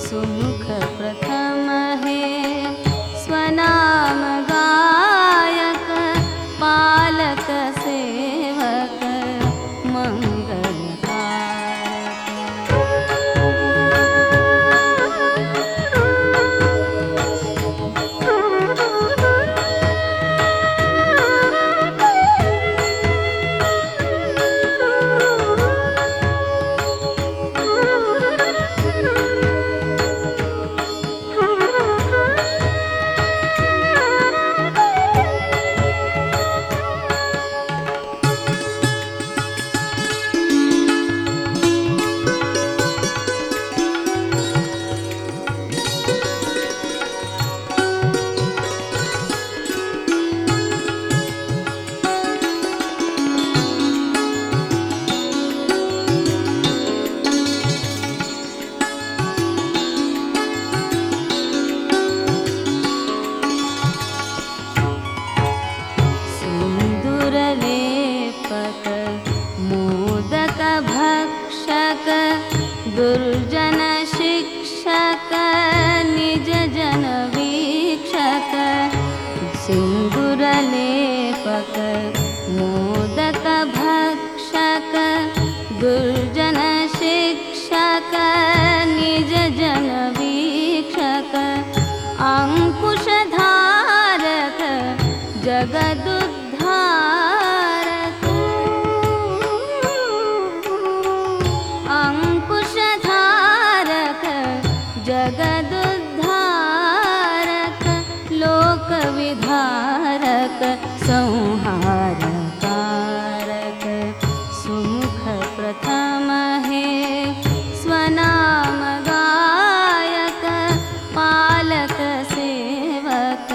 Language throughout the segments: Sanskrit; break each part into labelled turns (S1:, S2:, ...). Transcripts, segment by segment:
S1: सुमुख प्रथम हे स्वनाम गायक पालक सेवक दुर्जन शिक्षक निज जन वीक्षक सिंदूर लेपक मोदक भक्षक दुर्जन शिक्षक निज जन वीक्षक अंकुश धारक जगदुद्धारक अंकुश धारक जगदुद्धारक लोक विधारक संहारकारक सुमुख प्रथम हे स्वनाम गायक पालक सेवक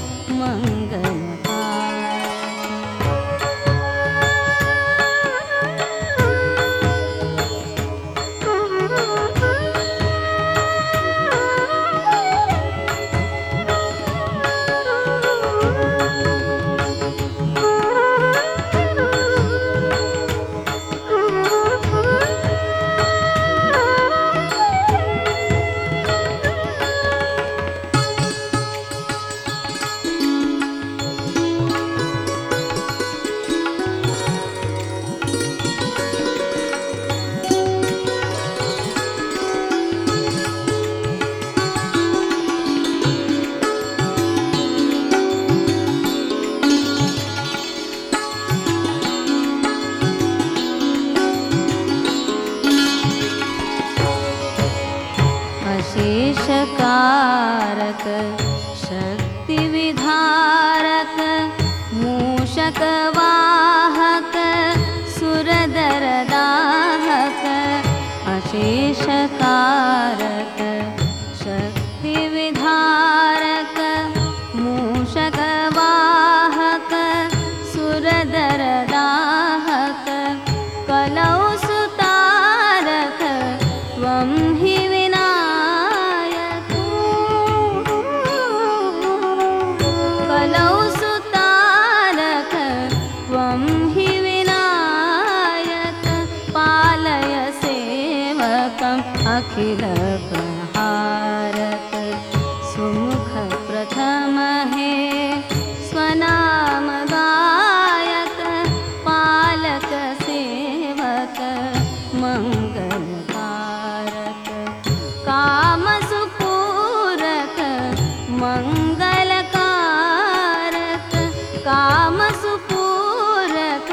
S1: शेषकारक शक्ति विधारक मूषक वाहक सुरदर दाहक अशेषकारक शक्ति विधारक मूषक वाहक सुरदर दाहक कलौ सुतारक त्वं हि अखिल प्रहारक सुमुख प्रथम हे स्वनाम गायक पालक सेवक मंगलकारक काम सुपूरक मंगलकारक काम सुपूरक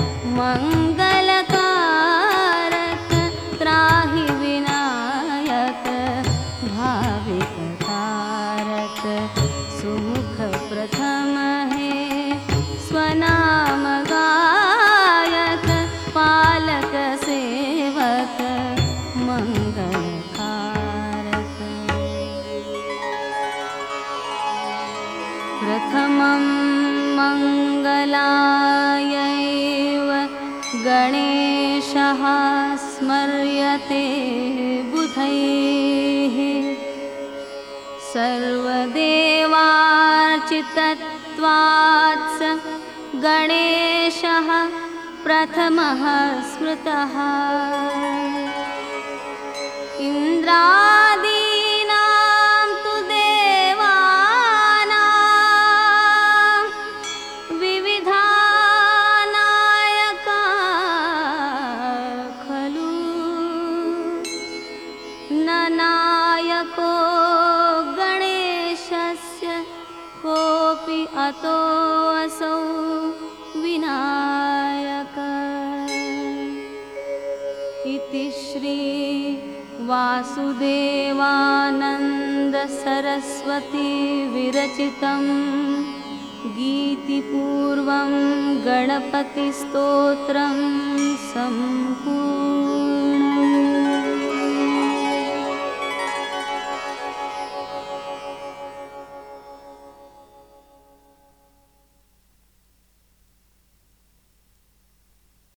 S1: मंगलकारक त्राहि भाविककारक सुमुख प्रथम हे स्वनाम गायक पालक सेवक मंगलकारक प्रथमं मंगलायैव गणेशः स्मर्यते बुधैः सर्वदेवार्चितत्वात् गणेशः प्रथमः स्मृतः इन्द्रादी न नायको गणेशस्य कोऽपि अतोऽसौ विनायकः इति श्री वासुदेवानन्द सरस्वती विरचितं गीतिपूर्वं गणपतिस्तोत्रं सम्पूर्णम्।